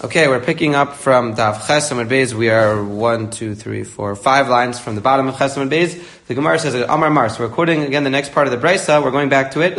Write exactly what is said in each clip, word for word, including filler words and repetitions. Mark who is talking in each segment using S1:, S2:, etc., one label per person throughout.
S1: Okay, we're picking up from Daf Ches Amud Beis. We are one, two, three, four, five lines from the bottom of Ches Amud Beis. The Gemara says, Amar Mar. So we're quoting again the next part of the Brisa. We're going back to it.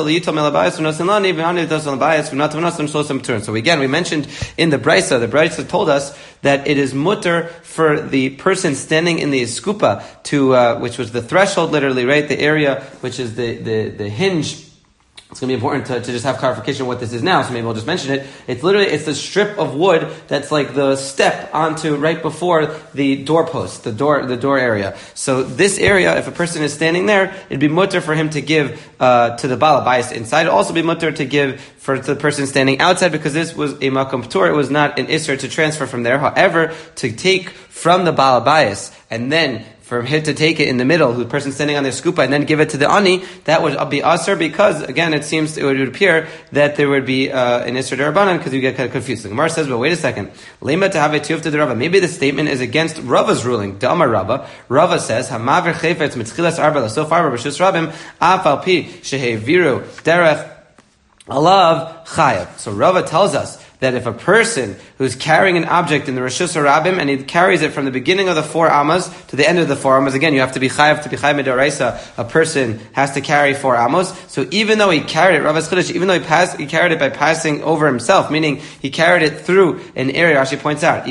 S1: So again, we mentioned in the Brisa, the Brisa told us that it is mutter for the person standing in the eskupa to, uh, which was the threshold, literally, right? The area which is the, the, the hinge. It's going to be important to, to just have clarification of what this is now, so maybe we'll just mention it. It's literally, it's the strip of wood that's like the step onto right before the doorpost, the door, the door area. So this area, if a person is standing there, it'd be mutter for him to give, uh, to the Baal Bayis inside. It'd also be mutter to give for the person standing outside, because this was a Makom P'tur. It was not an Isser to transfer from there. However, to take from the Baal Bayis and then for him to take it in the middle, the person standing on the skupa, and then give it to the ani, that would be asr, because again, it seems it would appear that there would be uh, an isser derabanan, because you get kind of confused. The Gemara says, "But wait a second, lema to have a tiyuf to the Rava." Maybe the statement is against Rava's ruling. The Amar Rava, Rava says, "Hamaver chayfetz mitchilas arba lasof arba b'shus rabim afal pi sheheviru derech alav chayav." So Rava tells us that if a person who's carrying an object in the Rishus Harabim and he carries it from the beginning of the four amos to the end of the four amos, again, you have to be chayav to be chayav midaraisa. A person has to carry four amos. So even though he carried it, Rav Chiddush, even though he passed, he carried it by passing over himself, meaning he carried it through an area. Rashi points out,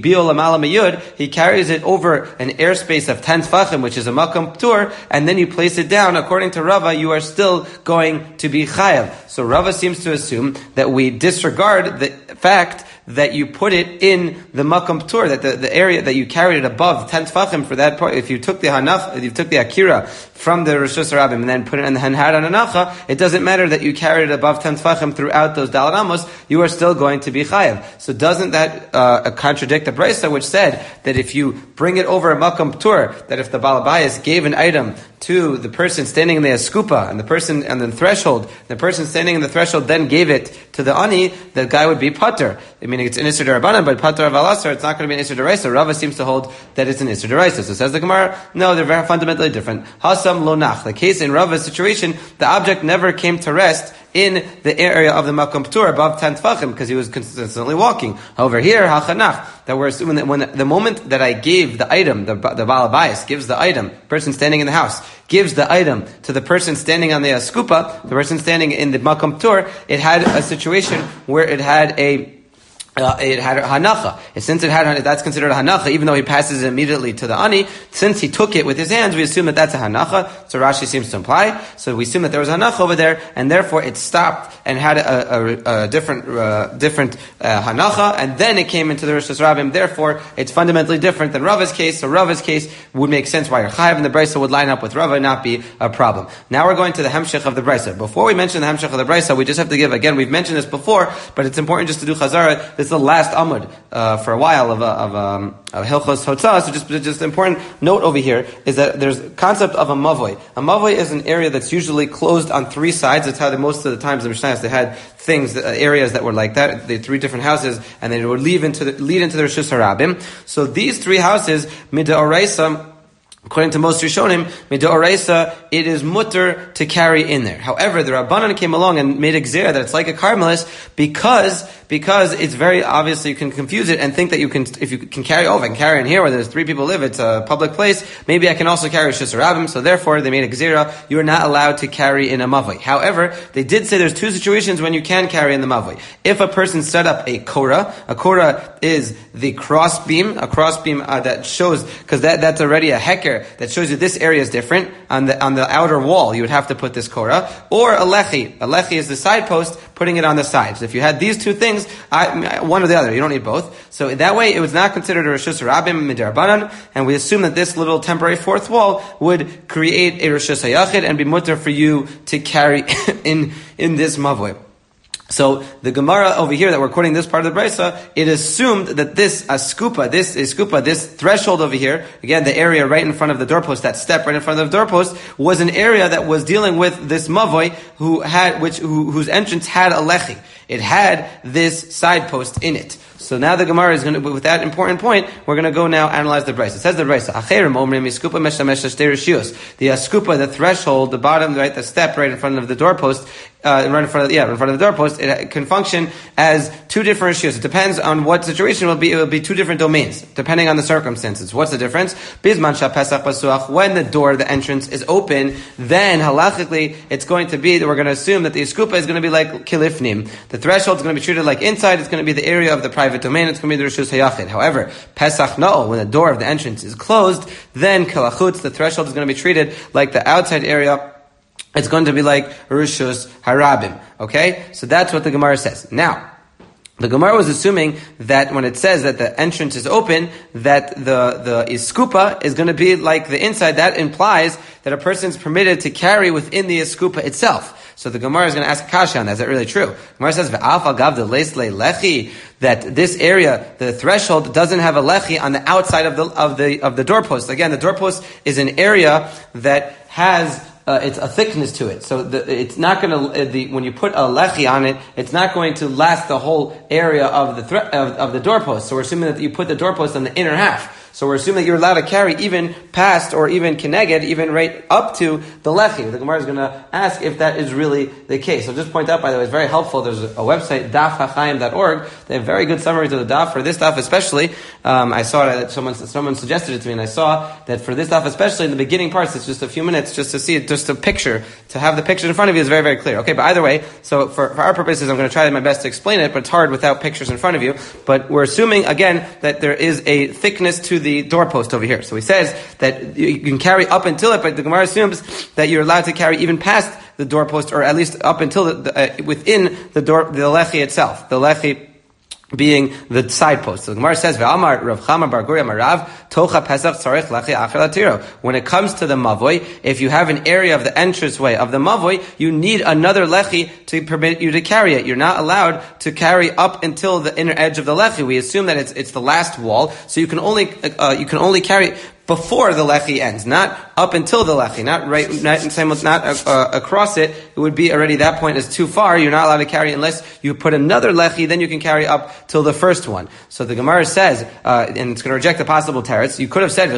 S1: he carries it over an airspace of ten tfachim, which is a makam p'tur, and then you place it down. According to Rava, you are still going to be chayav. So Rava seems to assume that we disregard the fact that you put it in the makam p'tur, that the, the area that you carried it above ten tfachim for that part. If you took the hanach, if you took the akira from the Rishus Harabim and then put it in the hanhad on anacha, it doesn't matter that you carried it above ten tfachim throughout those dalad amos, you are still going to be chayav. So doesn't that uh, contradict the brisa which said that if you bring it over a makam p'tur, that if the Baal Bayis gave an item to the person standing in the eskupa, and the person on the threshold, the person standing in the threshold then gave it to the ani, the guy would be pater. I mean, it's an Isser Derabanan, but pater of Alasar, it's not going to be an Isser Deraisa. Rava seems to hold that it's an Isser Deraisa. So says the Gemara, no, they're very fundamentally different. Hasam lo nach. The case in Rava's situation, the object never came to rest in the area of the Makam P'tur above ten tfachim, because he was consistently walking. However, here, hachanach, that we're assuming that when the, the moment that I gave the item, the, the Baal Bayis gives the item, person standing in the house, gives the item to the person standing on the skupa, the person standing in the Makam P'tur, it had a situation where it had a Uh, it had a hanacha. And since it had, that's considered a hanacha, even though he passes it immediately to the ani, since he took it with his hands, we assume that that's a hanacha. So Rashi seems to imply. So we assume that there was a hanacha over there, and therefore it stopped and had a, a, a different, uh, different uh, hanacha, and then it came into the Rishus Rabim. Therefore, it's fundamentally different than Rava's case. So Rava's case would make sense why your chayav and the brisa would line up with Rava and not be a problem. Now we're going to the hemshech of the brisa. Before we mention the hemshech of the brisa, we just have to give, again, we've mentioned this before, but it's important just to do chazara. This is the last amud uh, for a while of a, of um, of Hilchos Hotzah. So just just an important note over here is that there's a concept of a mavoi. A mavoi is an area that's usually closed on three sides. That's how the, most of the times the Mishnayos, they had things, uh, areas that were like that. They had three different houses, and they would lead into the, lead into the Rishus Harabim. So these three houses, mid'oraisa, according to most Rishonim, mid'oraisa, it is mutter to carry in there. However, the Rabbanan came along and made a gzera that it's like a Carmelis, because because it's very obvious you can confuse it and think that you can, if you can carry over, I can carry in here where there's three people live, it's a public place, maybe I can also carry Rishus Harabim, so therefore they made a gzera, you are not allowed to carry in a mavoi. However, they did say there's two situations when you can carry in the mavoi. If a person set up a korah, a korah is the cross beam, a cross beam uh, that shows, because that, that's already a heker, that shows you this area is different. On the on the outer wall, you would have to put this korah. Or a lechi. A lechi is the side post, putting it on the side. So if you had these two things, I, one or the other, you don't need both. So that way, it was not considered a Rishus Harabim mid'arabanan, and we assume that this little temporary fourth wall would create a Rishus Hayachid and be mutter for you to carry in, in this mavoi. So the Gemara over here that we're quoting this part of the Brisa, it assumed that this askupa, this askupa, this threshold over here, again the area right in front of the doorpost, that step right in front of the doorpost, was an area that was dealing with this mavoi who had, which who, whose entrance had a lechi. it had this side post in it. So now the Gemara is going to, with that important point, we're going to go now analyze the brisa. It says the brisa, the askupa, the threshold, the bottom, right, the step right in front of the doorpost, uh, right in front of, yeah, in front of the doorpost, it can function as two different shios. It depends on what situation it will be. It will be two different domains, depending on the circumstances. What's the difference? Bisman sha pesach pasuach, when the door, the entrance is open, then halachically, it's going to be that we're going to assume that the askupa is going to be like kilifnim. The threshold is going to be treated like inside. It's going to be the area of the private domain. It's going to be the reshus hayachid. However, pesach no, when the door of the entrance is closed, then kalachutz, the threshold is going to be treated like the outside area. It's going to be like reshus harabim. Okay, so that's what the Gemara says. Now, the Gemara was assuming that when it says that the entrance is open, that the, the iskupa is going to be like the inside. That implies that a person is permitted to carry within the iskupa itself. So the Gemara is going to ask a kasha on that. Is that really true? The Gemara says, "Ve'alfa gav de leisle lechi," that this area, the threshold, doesn't have a lechi on the outside of the of the of the doorpost. Again, the doorpost is an area that has Uh, it's a thickness to it, so the, it's not going to. Uh, the when you put a lechi on it, it's not going to last the whole area of the thre- of, of the doorpost. So we're assuming that you put the doorpost on the inner half. So we're assuming that you're allowed to carry even past or even keneged, even right up to the lechi. The Gemara is going to ask if that is really the case. So just point out, by the way, it's very helpful. There's a, a website, daf hachaim dot org. They have very good summaries of the daf. For this daf especially, um, I saw that someone someone suggested it to me, and I saw that for this daf especially, in the beginning parts, it's just a few minutes just to see it, just a picture, to have the picture in front of you is very, very clear. Okay, but either way, so for, for our purposes, I'm going to try my best to explain it, but it's hard without pictures in front of you. But we're assuming, again, that there is a thickness to the doorpost over here. So he says that you can carry up until it, but the Gemara assumes that you're allowed to carry even past the doorpost, or at least up until the, the uh, within the door, the lechi itself. The lechi being the side post. So the Gemara says, "Ve'amar Rav Chama bar Guria Marav tocha pesach tzarich lechi acher latiro." When it comes to the mavoi, if you have an area of the entranceway of the mavoi, you need another lechi to permit you to carry it. You're not allowed to carry up until the inner edge of the lechi. We assume that it's it's the last wall, so you can only uh, you can only carry before the lechi ends, not up until the lechi, not right, not, not uh, across it. It would be already, that point is too far. You're not allowed to carry unless you put another lechi, then you can carry up till the first one. So the Gemara says, uh, and it's going to reject the possible teretz. You could have said,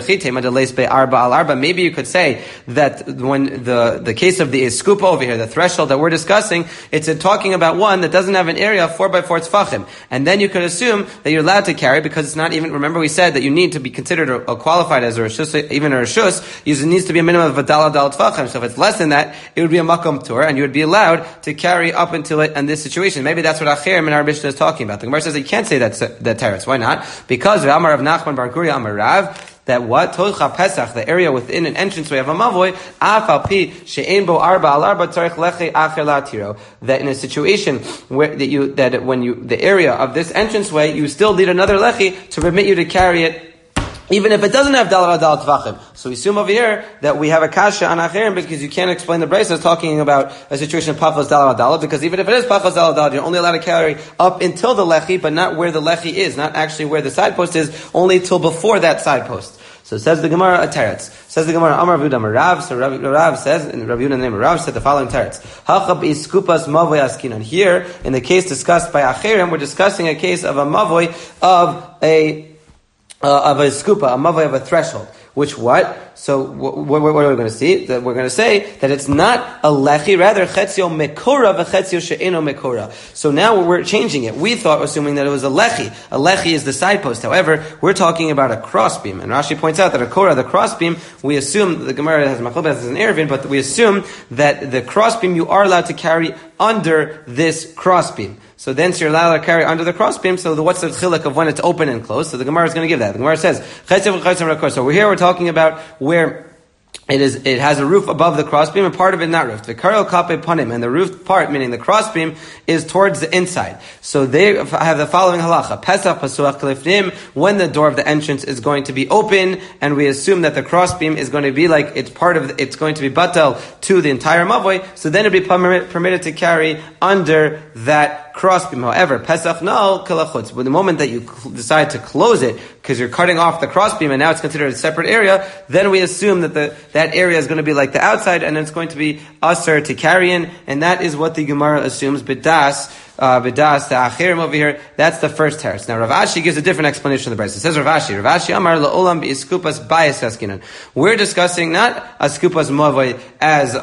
S1: arba al arba. Maybe you could say that when the, the case of the iskupa over here, the threshold that we're discussing, it's a, talking about one that doesn't have an area of four by four tefachim. And then you could assume that you're allowed to carry because it's not even, remember we said that you need to be considered or, or qualified as a reshus, even a reshus, it needs to be a minimum of a dal dal tefachim. So if it's less than that, it would be a makom tur, and you would be allowed to carry up until it in this situation. Maybe that's what Acherim in our Mishnah is talking about. The Gemara says that you can't say that that teretz. Why not? Because Amar of Nachman bar Guria Amar Rav, that what? Tocha Pesach, the area within an entranceway of a mavoi, afal pi she'ein bo arba al arba tzarich lechi acher latiro. That in a situation where that you that when you the area of this entranceway, you still need another lechi to permit you to carry it, even if it doesn't have dal dal tvachim. So we assume over here that we have a kasha on acherim because you can't explain the brayso talking about a situation of pachos dal dal, because even if it is pachos dal dal, you're only allowed to carry up until the lechi, but not where the lechi is, not actually where the side post is, only till before that side post. So says the Gemara a teretz. Says the Gemara Amar Rav Rav. So Rav, Rav says, and Rav Yehuda the name of Rav said the following teretz. Hachab iskupas mavoi askinon. Here, in the case discussed by acherim, we're discussing a case of a mavoi of a Uh, of a skupa, a mavoi of a threshold. Which what? So what, what, what are we going to see? That we're going to say that it's not a lechi, rather chetzio mekora v'chetzio she'eno mekora. So now we're changing it. We thought, assuming that it was a lechi. A lechi is the side post. However, we're talking about a crossbeam. And Rashi points out that a kora, the crossbeam, we assume, the Gemara has machlokes as an erevin, but we assume that the crossbeam you are allowed to carry under this crossbeam. So then so you're allowed to carry under the crossbeam. So the, what's the chiluk of when it's open and closed? So the Gemara is going to give that. The Gemara says, so we're here we're talking about where it is, it has a roof above the crossbeam and part of it not roofed. The karel kape panim, and the roof part, meaning the crossbeam, is towards the inside. So they have the following halacha: Pesach pasuach kalifnim, when the door of the entrance is going to be open, and we assume that the crossbeam is going to be like it's part of, the, it's going to be batel to the entire mavoi. So then it'd be permitted to carry under that that crossbeam. However, Pesach no kalachutz. But the moment that you cl- decide to close it, because you're cutting off the crossbeam and now it's considered a separate area, then we assume that the that area is going to be like the outside and it's going to be usher to carry in, and that is what the Gemara assumes. Bidas, uh, bidas, the achirim over here, that's the first teretz. Now Rav Ashi gives a different explanation of the Brisa. It says Rav Ashi, Rav Ashi Amar la'olam bi'iskupas bayis haskinan. We're discussing not askupas mavoi as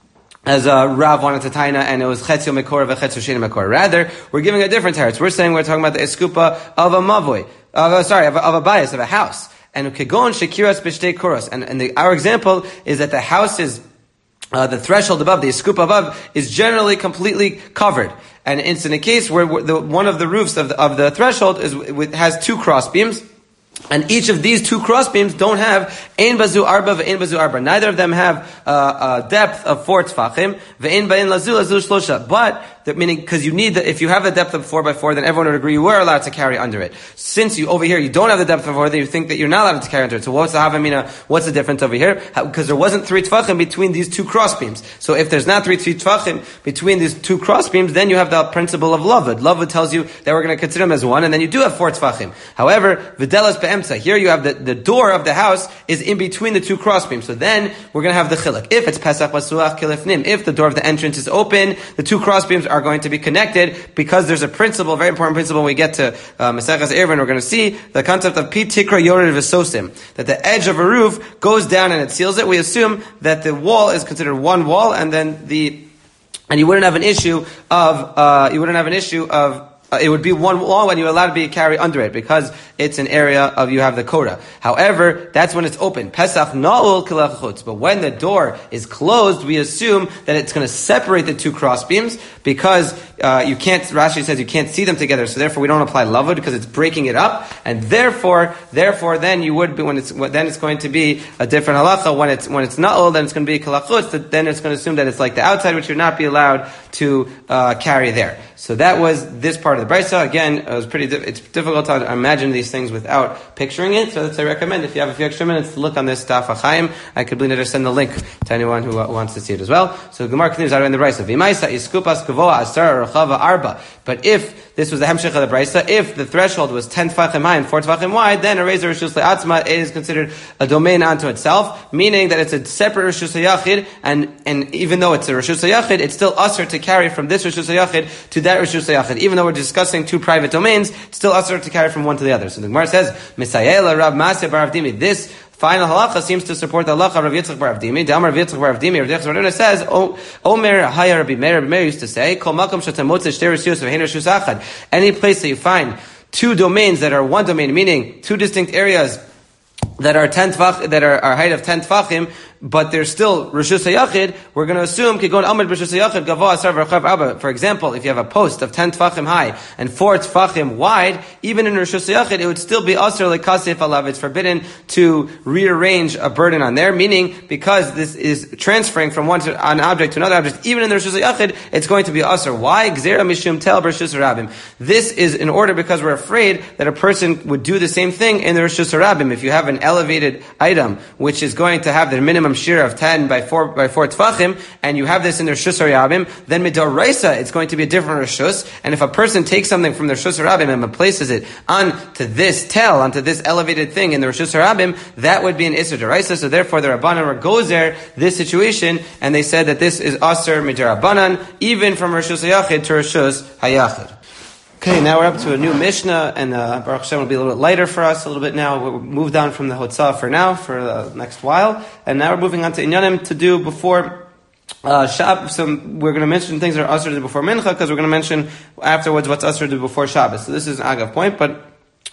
S1: as uh, Rav wanted to taina, and it was chetzio mekor v'chetzio sheni mekor. Rather, we're giving a different teretz. We're saying we're talking about the eskupa of a mavoi, of a, sorry, of a, of a bias, of a house. And kegon shekiras b'shtei kuros. And, and the, our example is that the house is, uh, the threshold above, the eskupa above, is generally completely covered. And it's in a case where the, one of the roofs of the, of the threshold is has two cross beams. And each of these two cross beams don't have ein bazu arba ve'ein bazu arba. Neither of them have uh, a depth of four tfachim ve'ein bain lazu lazu shlosha. But that meaning because you need that if you have a depth of four by four, then everyone would agree you were allowed to carry under it. Since you over here you don't have the depth of four, then you think that you're not allowed to carry under it. So what's the havamina? What's the difference over here? Because there wasn't three tfachim between these two cross beams. So if there's not three tfachim between these two cross beams, then you have the principle of lavud. Lavud tells you that we're going to consider them as one, and then you do have four tfachim. However, videlas be'emtza. Here you have the, the door of the house is in between the two cross beams. So then we're going to have the chiluk. If it's pesach basuach kilifnim, if the door of the entrance is open, the two cross beams are going to be connected because there's a principle, very important principle. When we get to uh, Maseches Eruvin, we're going to see the concept of pi tikra yored v'sosim, that the edge of a roof goes down and it seals it. We assume that the wall is considered one wall, and then the and you wouldn't have an issue of uh, you wouldn't have an issue of. Uh, it would be one wall when you're allowed to be carry under it because it's an area of you have the Korah. However, that's when it's open. Pesach na'ul kilachutz. But when the door is closed, we assume that it's going to separate the two cross beams because uh, you can't. Rashi says you can't see them together, so therefore we don't apply lavud because it's breaking it up, and therefore, therefore, then you would be when it's then it's going to be a different halacha. When it's when it's na'ul, then it's going to be kilachutz. Then it's going to assume that it's like the outside, which you're not be allowed to uh, carry there. So that was this part of the Brisa. Again, it was pretty. It's difficult to imagine these things without picturing it. So that's I recommend if you have a few extra minutes to look on this Daf HaChaim. I could later send the link to anyone who uh, wants to see it as well. So Gemara continues out in the Brisa. V'maisa iskupas kavoa asar rachava arba. But if this was the hemshech of the Brisa, if the threshold was ten tefachim high and four tefachim wide, then a razor rishus le'atzma is considered a domain unto itself, meaning that it's a separate rishus hayachid, and and even though it's a rishus hayachid, it's still usher to carry from this rishus hayachid to that rishus hayachid. Even though we're discussing two private domains, it's still usher to carry from one to the other. So the Gemara says, Misayela Rav Maseh bar Avdimi. This final halacha seems to support the halacha of Rav Yitzchak bar Avdimi. Damar Rav Yitzchak bar Avdimi. Rav Yitzchak bar Avdimi says, Omer Haya Rabbi Meir. Rabbi Meir used to say, Kol makom shetamotze shtei rishus v'hein rishus achad. Any place that you find two domains that are one domain, meaning two distinct areas that are ten tfach, that are, are height of ten tfachim, but they're still Rishus HaYachid, we're going to assume, Kigon Amid Rishus HaYachid, Gavoa Asar V'Rachav Arba. For example, if you have a post of ten tfachim high and four tfachim wide, even in Rishus HaYachid, it would still be Asar L'Kasef Alav. It's forbidden to rearrange a burden on there, meaning because this is transferring from one to, an object to another object, even in the Rishus HaYachid, it's going to be Asar. Why? Gzera Mishum Tel B'Rishus HaRabim. This is in order because we're afraid that a person would do the same thing in the Rishus HaRabim. If you have an elevated item, which is going to have the minimum shir of ten by four by four tfachim, and you have this in the Rishus HaRabim, then midoraisa it's going to be a different Rishus. And if a person takes something from the Rishus HaRabim and places it onto this tel, onto this elevated thing in the Rishus HaRabim, that would be an Isser Deraisa. So therefore, the Rabbanan were gozer this situation, and they said that this is Aser Midarabanan, even from Rishus HaYachid to Rishus HaYachid. Okay, now we're up to a new Mishnah, and uh, Baruch Hashem will be a little bit lighter for us a little bit now. We'll move down from the Hotzah for now, for the next while. And now we're moving on to Inyanim to do before uh, Shabbos. So we're going to mention things that are Asr to do before Mincha, because we're going to mention afterwards what's Asr to do before Shabbos. So this is an Agav point, but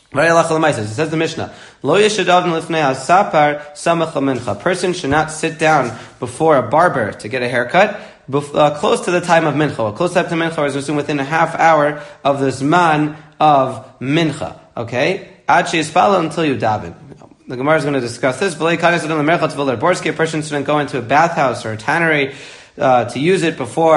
S1: it says the Mishnah, Lo yeshadav lifnei sapar samach mincha. A person should not sit down before a barber to get a haircut Uh, close to the time of mincha. Close to the time of mincha is assumed within a half hour of the zman of mincha. Okay? Ad sheyispala until you daven. The Gemara is going to discuss this. A person shouldn't go into a bathhouse or a tannery uh, to use it before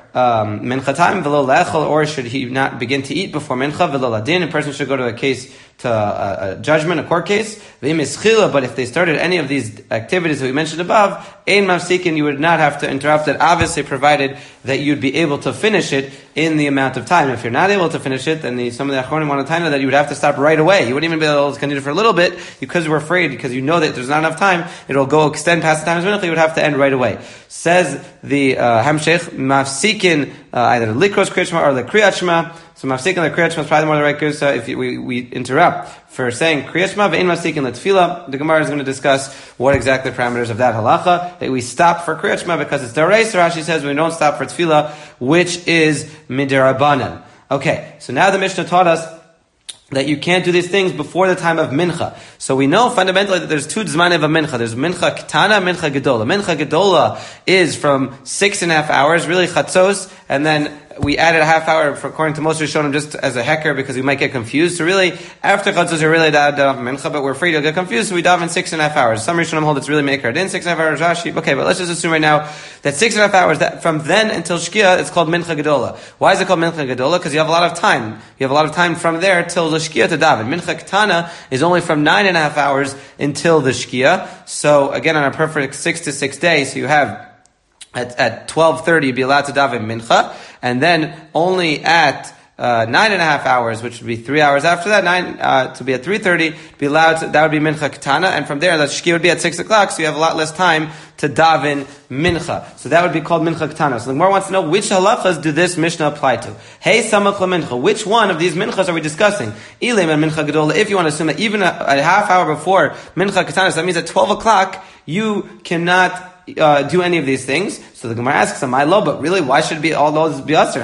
S1: um, mincha time, v'lo lechol, or should he not begin to eat before mincha, v'lo ladin, a person should go to a case, to a, a judgment, a court case, v'im ischila, but if they started any of these activities that we mentioned above, ein mafsikin, you would not have to interrupt it, obviously provided that you'd be able to finish it in the amount of time. If you're not able to finish it, then the, some of the achronim want to tell you that you would have to stop right away. You wouldn't even be able to continue for a little bit because you were afraid, because you know that there's not enough time, it'll go extend past the time of mincha, you would have to end right away. Says the uh, Hamshech, mafsikin, uh, either likros kriyat shema or the kriyat shema. So mafsikin the kriyat shema is probably more the right because uh, if you, we, we interrupt for saying kriyat shema ve'in mafsikin letfila, the Gemara is going to discuss what exactly the parameters of that halacha, that we stop for kriyat shema because it's daraisa. Rashi says we don't stop for tefillah, which is midirabanan. Okay, so now the Mishnah taught us that you can't do these things before the time of mincha. So we know fundamentally that there's two zmanim of a mincha. There's mincha ketana, mincha gedola. Mincha gedola is from six and a half hours, really chatzos, and then we added a half hour, for, according to most Rishonim, just as a hecker because we might get confused. So really, after chatzos, you're really daven mincha, but we're afraid you'll get confused, so we daven six and a half hours. Some Rishonim hold it's really maker din, six and a half hours Rashi. Okay, but let's just assume right now that six and a half hours, that from then until Shkia, it's called mincha gedola. Why is it called mincha gedola? Because you have a lot of time. You have a lot of time from there till the Shkia to daven. Mincha ketana is only from nine and a half hours until the Shkia. So again, on a perfect six to six days, so you have At, at twelve thirty, you'd be allowed to daven mincha, and then only at uh, nine and a half hours, which would be three hours after that, nine uh, to be at three thirty, be allowed to, that would be mincha ketana, and from there, the shkia would be at six o'clock, so you have a lot less time to daven mincha. So that would be called mincha ketana. So the Gemara wants to know which halachas do this Mishnah apply to. Hey, samach mincha. Which one of these minchas are we discussing? Ilim and mincha gedola. If you want to assume that even a, a half hour before mincha ketana, so that means at twelve o'clock you cannot Uh, do any of these things. So the Gemara asks him, I love, but really, why should it be all those be usher?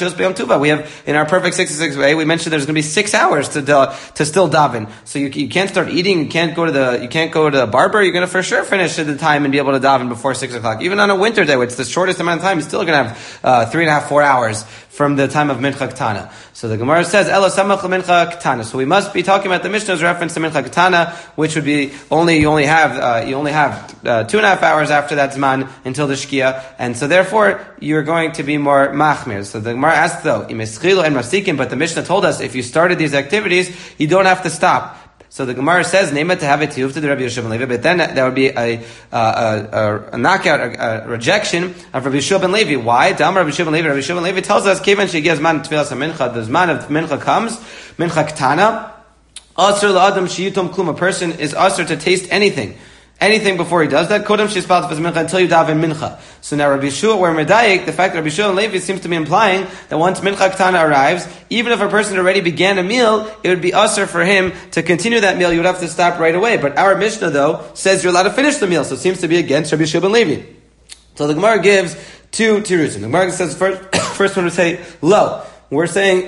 S1: We have, in our perfect sixty-six way, we mentioned there's going to be six hours to uh, to still daven. So you, you can't start eating, you can't go to the, you can't go to the barber, you're going to for sure finish at the time and be able to daven before six o'clock. Even on a winter day, which is the shortest amount of time, you're still going to have uh, three and a half, four hours from the time of mincha ketana. So the Gemara says, Elo samach mincha ketana. So we must be talking about the Mishnah's reference to mincha ketana, which would be only, you only have, uh, you only have uh, two and a half hours after that zman until the shkia, and so therefore you're going to be more machmir. So the Gemara asks though, im eschilo and masikin, but the Mishnah told us if you started these activities, you don't have to stop. So the Gemara says, "Nema to have it to the Rabbi Yeshua ben Levi," but then that would be a a, a, a knockout, a, a rejection of Rabbi Yeshua ben Levi. Why? Dam Rabbi Yeshua ben Levi. Rabbi Yeshua ben Levi tells us, "Kevan shegias man tefillas mincha." The man of mincha comes, mincha ketana. Asur la'adam sheyutom klum. A person is asur to taste anything. Anything before he does that, kodem shespalt for mincha, until you daven mincha. So now Rabbi Yeshua, where medayik, the fact that Rabbi Yeshua and Levi seems to be implying that once mincha ketana arrives, even if a person already began a meal, it would be usher for him to continue that meal. You would have to stop right away. But our Mishnah though says you're allowed to finish the meal, so it seems to be against Rabbi Yeshua and Levi. So the Gemara gives two tirusim. The Gemara says first, first one would say lo. We're saying.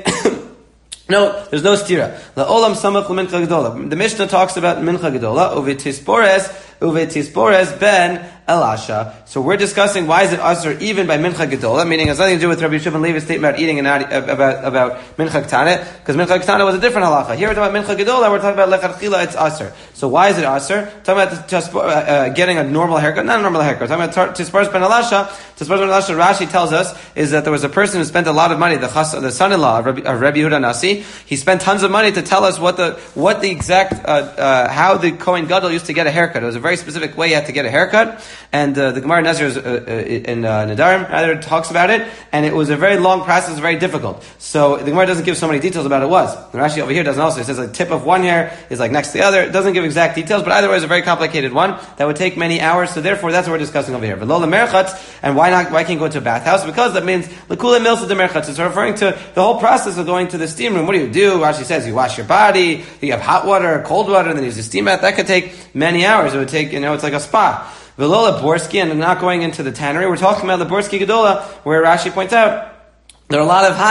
S1: No, there's no stira. La'olam samach l'mincha gedola. The Mishnah talks about mincha gedola. Uvetispores, uvetispores ben elasha. So we're discussing why is it usher even by mincha gedola, meaning it has nothing to do with Rabbi Yeshua ben Levi's statement about eating and not, about about mincha ketana, because mincha ketana was a different halacha. Here we're talking about mincha gedola. We're talking about lechatchila. It's usher. So why is it usher? Talking about just, uh, uh, getting a normal haircut, not a normal haircut. Talking about tispores ben elasha. Tispores ben elasha. Rashi tells us is that there was a person who spent a lot of money. The chas, the son-in-law of Rabbi, of Rabbi Yehuda Nasi. He spent tons of money to tell us what the what the exact uh, uh, how the Kohen Gadol used to get a haircut. It was a very specific way he had to get a haircut, and uh, the Gemara Nazir uh, uh, in uh, Nadarim rather talks about it, and it was a very long process, very difficult. So the Gemara doesn't give so many details about it was. The Rashi over here doesn't also. It says the tip of one hair is like next to the other. It doesn't give exact details, but either way, it's a very complicated one that would take many hours. So therefore, that's what we're discussing over here. V'lo lemerchatz, and why not? Why can't you go to a bathhouse? Because that means lekula milsa demerchatz. It's referring to the whole process of going to the steam room. What do you do? Rashi says you wash your body, you have hot water, cold water, and then you use a steam bath. That could take many hours. It would take, you know, it's like a spa. Velola Borsky, and not going into the tannery. We're talking about the Borsky Gedola, where Rashi points out there are a lot of hides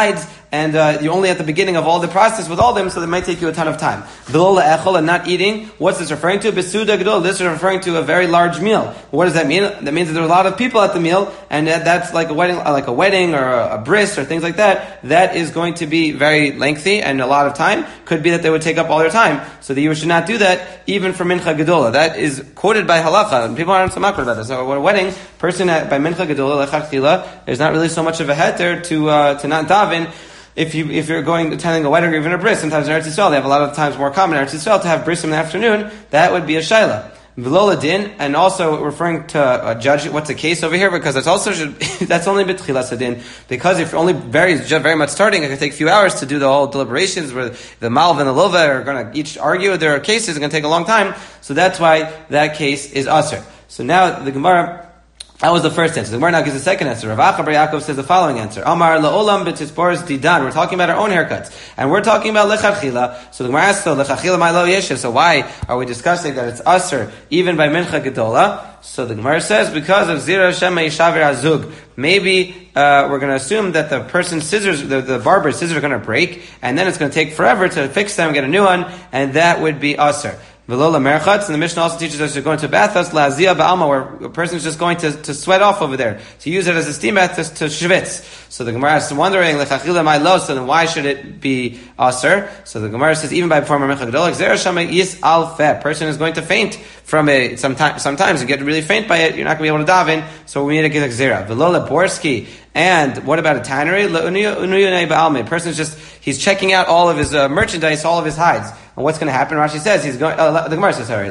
S1: and uh, you're only at the beginning of all the process with all of them, so it might take you a ton of time. V'lo le'echol, and not eating. What's this referring to? Besuda gedol. This is referring to a very large meal. What does that mean? That means that there are a lot of people at the meal, and that's like a wedding, like a wedding or a, a bris or things like that. That is going to be very lengthy and a lot of time. Could be that they would take up all their time. So that you should not do that, even for mincha gedola. That is quoted by halacha, and people aren't so makar about this. So, at a wedding, person at, by mincha gedola lechatchila, there's not really so much of a heter to uh, to not daven. If you if you're going attending a wedding or even a bris, sometimes in Eretz Yisrael they have a lot of times more common in Eretz Yisrael to have bris in the afternoon. That would be a shaila. V'lo ladin, and also referring to uh, judge. What's the case over here? Because that's also should, that's only b'tchilas hadin. Because if you're only very very much starting, it can take a few hours to do the whole deliberations where the malv and the lova are going to each argue. There are cases it's going to take a long time. So that's why that case is usher. So now the Gemara. That was the first answer. The Gemara now gives the second answer. Rav Acha bar Yaakov says the following answer. Amar la'olam b'tisporas didan. We're talking about our own haircuts. And we're talking about lechatchila. So the Gemara asks, so lechatchila my lo yeshiv. So why are we discussing that it's usher even by mincha gedola? So the Gemara says, because of zira shema yishaver azug. Maybe uh, we're going to assume that the person's scissors, the, the barber's scissors are going to break, and then it's going to take forever to fix them, get a new one, and that would be usher. V'lo merchatz, and the Mishnah also teaches us to go into a bathhouse, la'aziyah ba'alma, where a person's just going to, to sweat off over there, to use it as a steam bath to, to shvitz. So the Gemara is wondering, lechachila my lo, so then why should it be aser? So the Gemara says, even by performing mincha gedola, zera shama is alfeh. Person is going to faint from it. Sometimes, sometimes you get really faint by it, you're not going to be able to daven, so we need to get a zera. V'lo leborski. And what about a tannery? A person is just, he's checking out all of his uh, merchandise, all of his hides. And what's going to happen? Rashi says he's going. Uh, the Gemara says, "Sorry,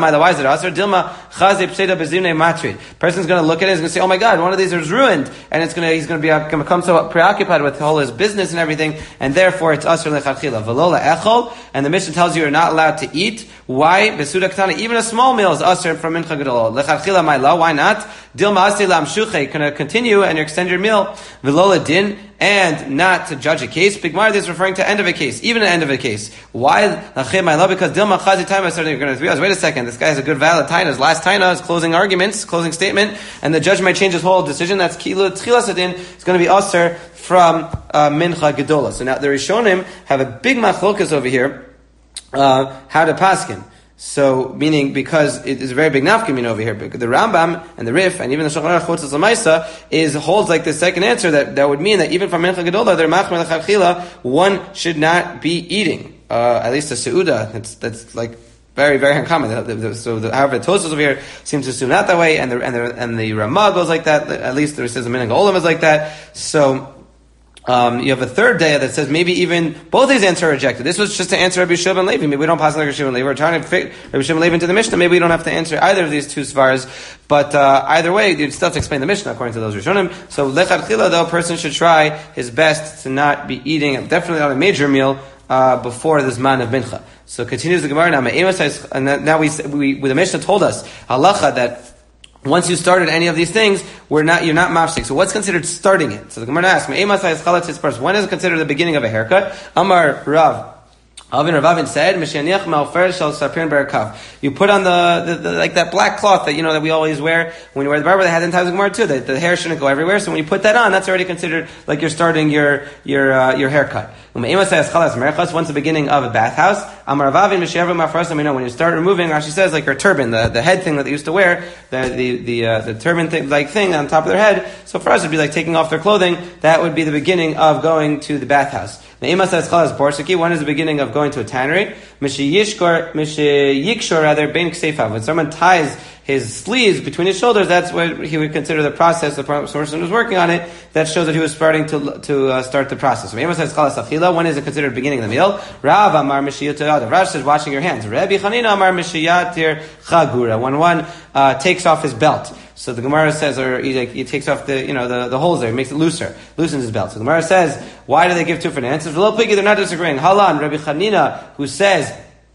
S1: person's going to look at it. He's going to say, "Oh my God, one of these is ruined," and it's going to. He's going to be uh, become so preoccupied with all his business and everything, and therefore it's asur lechatchila. V'lo le'echol, and the Mishnah tells you you're not allowed to eat. Why? Besuda ktana. Even a small meal is asur from mincha gedola. Lechatchila ma'ila. Why not? Dilma asi lamshuche. Going to continue and you extend your meal. V'lo ledin. And not to judge a case. Bigmar is referring to end of a case, even the end of a case. Why? Because Dilma Chazi Taina starting, you're going to realize, wait a second, this guy has a good valid Taina. His last Taina is closing arguments, closing statement, and the judge might change his whole decision. That's Kilu Tchilas Adin. It's going to be Aser from uh, Mincha Gedola. So now the Rishonim have a big machlokas over here, uh, how to paskin. So, meaning, because it is a very big nafkamin over here, because the Rambam and the Rif, and even the Shulchan Aruch Chotzos L'Maisa, is, holds like the second answer, that, that would mean that even from Mincha Gedola, they're machmer l'chadchila, one should not be eating, uh, at least a seuda, that's, that's like, very, very uncommon. So, the, however, the Tosfos over here seems to assume not that way, and the, and the, and the Ramah goes like that, at least there says the Minhag Olam is like that, so, Um, you have a third day that says maybe even both these answers are rejected. This was just to answer Rabbi Shimon Levi. Maybe we don't pass like Rabbi Shimon Levi. We're trying to fit Rabbi Shimon Levi into the Mishnah. Maybe we don't have to answer either of these two svars. But uh, either way, you still have to explain the Mishnah according to those Rishonim. So lechatchila, though, a person should try his best to not be eating, definitely on a major meal, uh, before this man of mincha. So continues the Gemara now. And now we, we the Mishnah told us halacha that once you started any of these things, we're not, you're not mafsik. So what's considered starting it? So the Gemara asks, when is it considered the beginning of a haircut? Amar Rav. Avin Ravavin said, you put on the, the, the, like that black cloth that, you know, that we always wear when you wear the barber, they had in times of Gemara too, that the hair shouldn't go everywhere. So when you put that on, that's already considered like you're starting your, your, uh, your haircut. Once the beginning of a bathhouse, Amar Ravavin, you know, when you start removing, Rashi says, like your turban, the, the head thing that they used to wear, the, the, the, uh, the turban thing, like thing on top of their head. So for us, it'd be like taking off their clothing. That would be the beginning of going to the bathhouse. When is the beginning of going to a tannery? Rather, when someone ties his sleeves between his shoulders, that's what he would consider the process. The person who's working on it, that shows that he was starting to to uh, start the process. When is it considered beginning of the meal? Rav Amar Mishiyat. Rav says washing your hands. Rabbi Chanina Amar Mishiyatir Chagura. When one uh, takes off his belt. So the Gemara says, or he, like, he takes off the, you know, the, the holes there, he makes it looser, loosens his belt. So the Gemara says, why do they give two different answers? They're not disagreeing. Halan, Rabbi Chanina, who says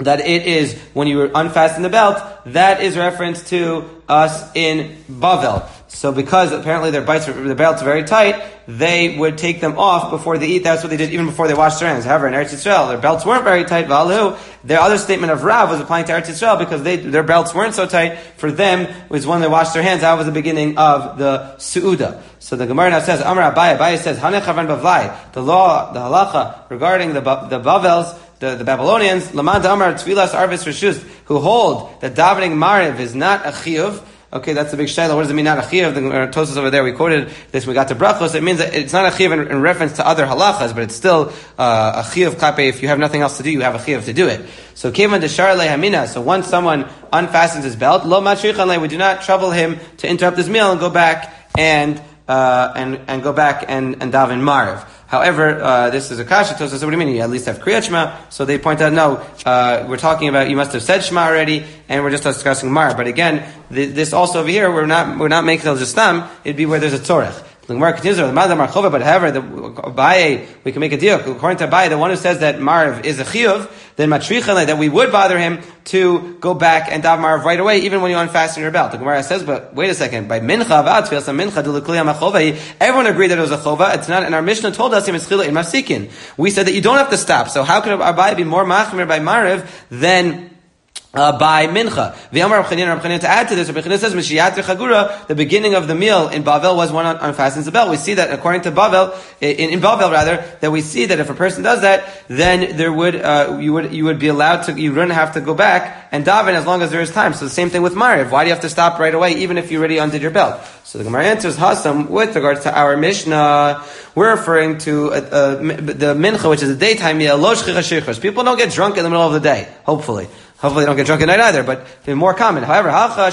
S1: that it is when you unfasten the belt, that is reference to us in Bavel. So because apparently their bites, their belts are very tight, they would take them off before they eat. That's what they did even before they washed their hands. However, in Eretz Yisrael, their belts weren't very tight. Valu, their other statement of Rav was applying to Eretz Yisrael because they, their belts weren't so tight. For them, was when they washed their hands. That was the beginning of the Su'uda. So the Gemara now says, Amar Abaye, Abaye says, Hanech Havan Bavlai, the law, the halacha regarding the the Bavels, the, the Babylonians, Lamad Amar Tfilas Arvis Rishus, who hold that davening Mariv is not a chiyuv. Okay, that's a big shayla. What does it mean, not a chiyuv? The Tosas over there, we quoted this, we got to brachos. It means that it's not a chiyuv in, in reference to other halachas, but it's still uh, a chiyuv kape. If you have nothing else to do, you have a chiyuv to do it. So, kevan deshar lehamina. So, once someone unfastens his belt, lo matrichan le, we do not trouble him to interrupt his meal and go back and uh, and and go back and and daven mariv. However, uh, this is a kasha. So, what do you mean? You at least have kriyat shema. So they point out, no, uh, we're talking about you must have said shema already, and we're just discussing mar. But again, th- this also over here, we're not we're not making el justam. It'd be where there's a tzorech. The Gemara continues, but however, the Abaye, we can make a deal. According to Abaye, the one who says that Marv is a chiyuv, then matricha, that we would bother him to go back and daven Marv right away, even when you unfasten your belt. The Gemara says, but wait a second, by mincha v'at some mincha d'lekli, everyone agreed that it was a chova. It's not, and our Mishnah told us in mafsikin. We said that you don't have to stop. So how could Abaye be more machmir by Marv than Uh, by mincha? V'amar Reb Chanina, to add to this, Reb Chanina says, Mishiyat Chagura, the beginning of the meal in Bavel was one unfastens the belt. We see that according to Bavel, in, in Bavel rather, that we see that if a person does that, then there would, uh, you would, you would be allowed to, you wouldn't have to go back and daven as long as there is time. So the same thing with Mariv. Why do you have to stop right away, even if you already undid your belt? So the Gemara answers, Hasam, with regards to our Mishnah, we're referring to uh, uh, the mincha, which is a daytime meal, lo shchicha shichos. People don't get drunk in the middle of the day, hopefully. Hopefully they don't get drunk at night either, but they're more common. However,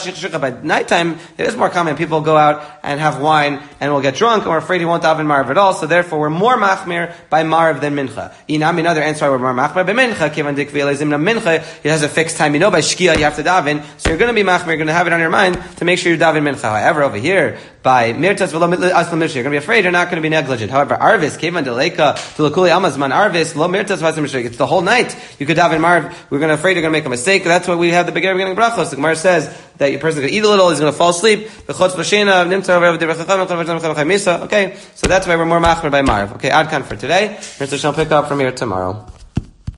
S1: by nighttime, it is more common. People go out and have wine and will get drunk, and we're afraid he won't daven Marv at all, so therefore we're more machmir by Marv than Mincha. Inam, another answer why we're more machmir by Mincha, kivan dikvi elezimna Mincha, it has a fixed time. You know by Shkia you have to daven, so you're going to be machmir, you're going to have it on your mind to make sure you daven Mincha. However, over here, by Mirtas v'lo aslam mishri, you're going to be afraid, you're not going to be negligent. However, Arvis, kivan deleka, tulakuli amazman, Arvis, lo Mirtas v'aslam mishri, it's the whole night. You could daven Marv, we're going to afraid you're going to make a mistake. That's what we have the beginning beginning brachos. The Gemara says that your person is going to eat a little, he's going to fall asleep. Okay, so that's why we're more machmer by Marv. Okay, Adkan for today. Mister Shall pick up from here tomorrow.